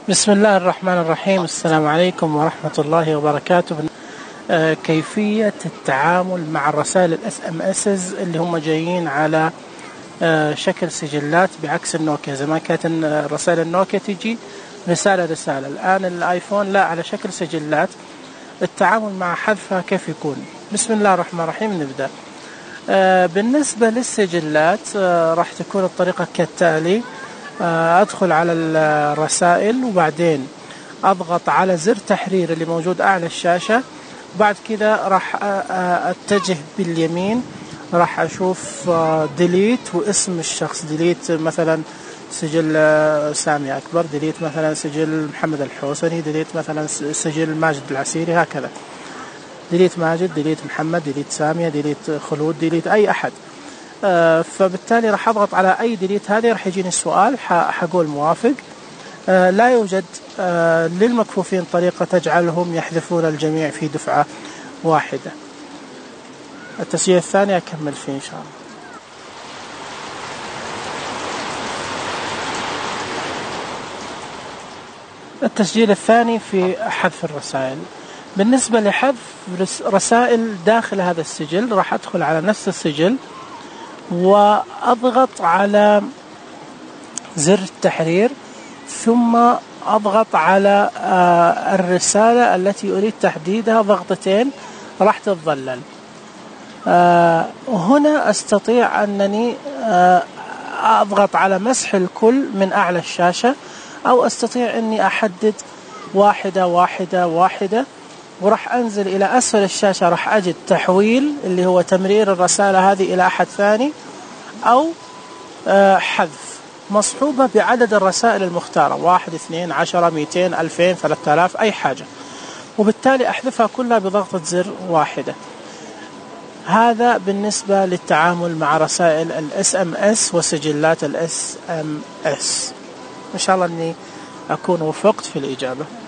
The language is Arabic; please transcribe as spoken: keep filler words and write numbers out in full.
بسم الله الرحمن الرحيم. السلام عليكم ورحمة الله وبركاته. آه كيفية التعامل مع الرسائل الاس ام اس اللي هم جايين على آه شكل سجلات بعكس النوكيا. زمان كانت رسائل النوكيا تجي رسالة رسالة، الآن الايفون لا، على شكل سجلات. التعامل مع حذفها كيف يكون؟ بسم الله الرحمن الرحيم. نبدأ. آه بالنسبة للسجلات آه راح تكون الطريقة كالتالي. أدخل على الرسائل وبعدين أضغط على زر تحرير اللي موجود أعلى الشاشة. بعد كده راح أتجه باليمين، راح أشوف ديليت واسم الشخص. ديليت مثلا سجل سامي أكبر، ديليت مثلا سجل محمد الحوسني، ديليت مثلا سجل ماجد العسيري، هكذا. ديليت ماجد، ديليت محمد، ديليت سامية، ديليت خلود، ديليت أي أحد. آه فبالتالي راح أضغط على أي ديليت هذه، راح يجيني السؤال، حقول موافق. آه لا يوجد آه للمكفوفين طريقة تجعلهم يحذفون الجميع في دفعة واحدة. التسجيل الثاني أكمل فيه إن شاء الله. التسجيل الثاني في حذف الرسائل. بالنسبة لحذف رسائل داخل هذا السجل، راح أدخل على نفس السجل وأضغط على زر التحرير، ثم أضغط على الرسالة التي أريد تحديدها ضغطتين، راح تتظلل. هنا أستطيع أنني أضغط على مسح الكل من أعلى الشاشة، أو أستطيع أني أحدد واحدة واحدة واحدة، وراح أنزل إلى أسفل الشاشة، راح أجد تحويل اللي هو تمرير الرسالة هذه إلى أحد ثاني، أو حذف مصحوبة بعدد الرسائل المختارة، واحد، اثنين، عشرة، مئتين، ألفين، ثلاثة آلاف، أي حاجة، وبالتالي أحذفها كلها بضغطة زر واحدة. هذا بالنسبة للتعامل مع رسائل الاس ام اس وسجلات الاس ام اس. إن شاء الله أني أكون وفقت في الإجابة.